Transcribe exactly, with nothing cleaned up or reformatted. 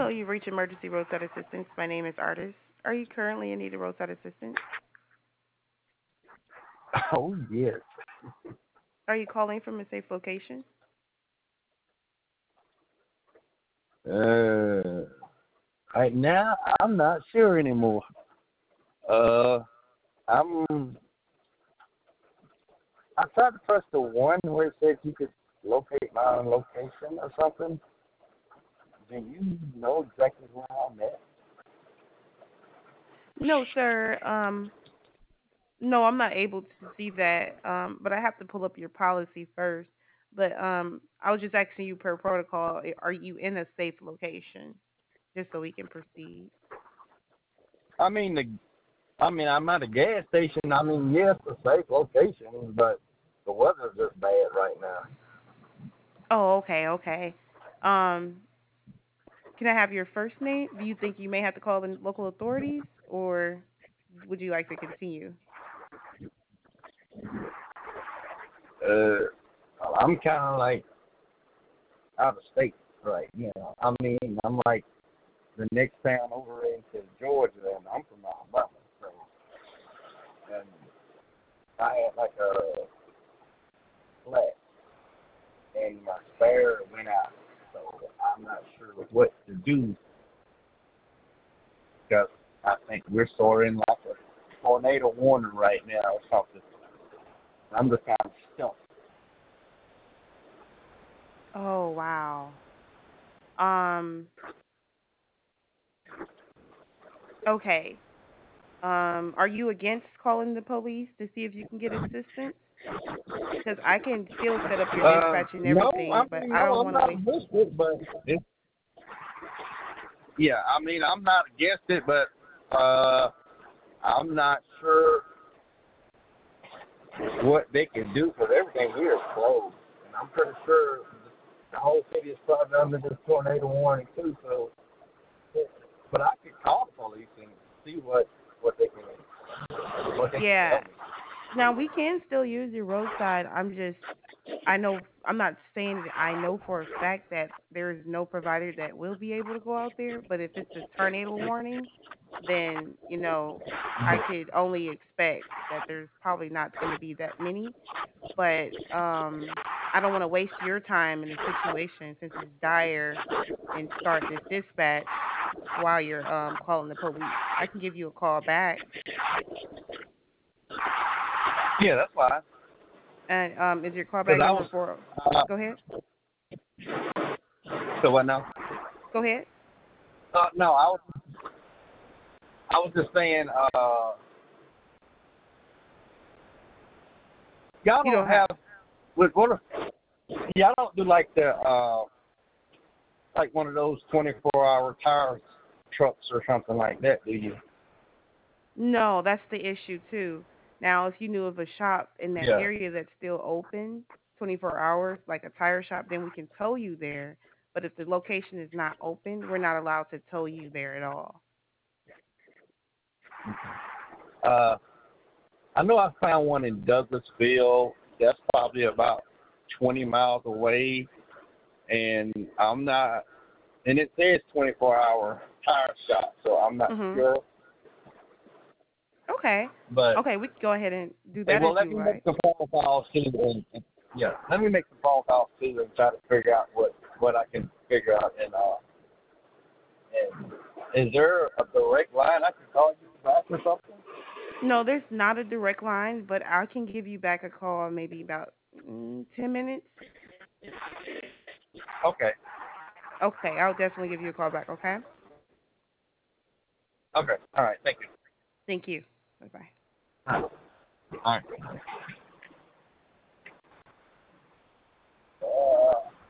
Hello, you've reached Emergency Roadside Assistance. My name is Artis. Are you currently in need of roadside assistance? Oh yes. Are you calling from a safe location? Uh, right now I'm not sure anymore. Uh, I'm. I tried to press the one where it said you could locate my own location or something. Do you know exactly where I'm at? No, sir. Um, no, I'm not able to see that. Um, but I have to pull up your policy first. But um, I was just asking you per protocol, i- are you in a safe location, just so we can proceed? I mean the. I mean I'm at a gas station. I mean yes, a safe location, but the weather's just bad right now. Oh, okay, okay. Um, can I have your first name? Do you think you may have to call the local authorities, or would you like to continue? Uh, I'm kind of like out of state right now. I mean I'm like the next town over into Georgia, and I'm from Alabama. So, and I had like a flat, and my spare went out. So I'm not sure what to do because I think we're sort of in like a tornado warning right now or something. I'm just kind of stuck. Oh, wow. Um, okay. Um, are you against calling the police to see if you can get assistance? Because I can still set up your Uh, dispatch and no, I everything, but mean I no, don't I'm want to not waste. against it, but it's, yeah, I mean I'm not against it, but uh, I'm not sure what they can do because everything here is closed. And I'm pretty sure the whole city is probably under this tornado warning too. So, but I could call the police and see what what they can what they can Yeah. tell me. Now we can still use your roadside. I'm just I know I'm not saying that I know for a fact that there is no provider that will be able to go out there, but if it's a tornado warning, then, you know, I could only expect that there's probably not going to be that many, but um I don't want to waste your time in a situation since it's dire and start this dispatch while you're um calling the police. I can give you a call back. Yeah, that's fine. And um is your Because callback I number was for uh, Go ahead. so what now? Go ahead. Uh, no, I was I was just saying. Uh, y'all You don't don't have have what what if y'all don't do like the uh like one of those twenty-four hour tire trucks or something like that, do you? No, that's the issue too. Now, if you knew of a shop in that Yeah. area that's still open twenty-four hours, like a tire shop, then we can tow you there. But if the location is not open, we're not allowed to tow you there at all. Uh, I know I found one in Douglasville. That's probably about twenty miles away, and I'm not. And it says twenty-four hour tire shop, so I'm not Mhm. sure. Okay. But Okay, we can go ahead and do hey, that well, if let you me make like. some phone calls too, and, and yeah, let me make some phone calls too, and try to figure out what what I can figure out. And uh, and is there a direct line I can call you back or something? No, there's not a direct line, but I can give you back a call in maybe about mm, ten minutes. Okay. Okay, I'll definitely give you a call back, okay? Okay. All right. Thank you. Thank you. Bye-bye. All right. All right.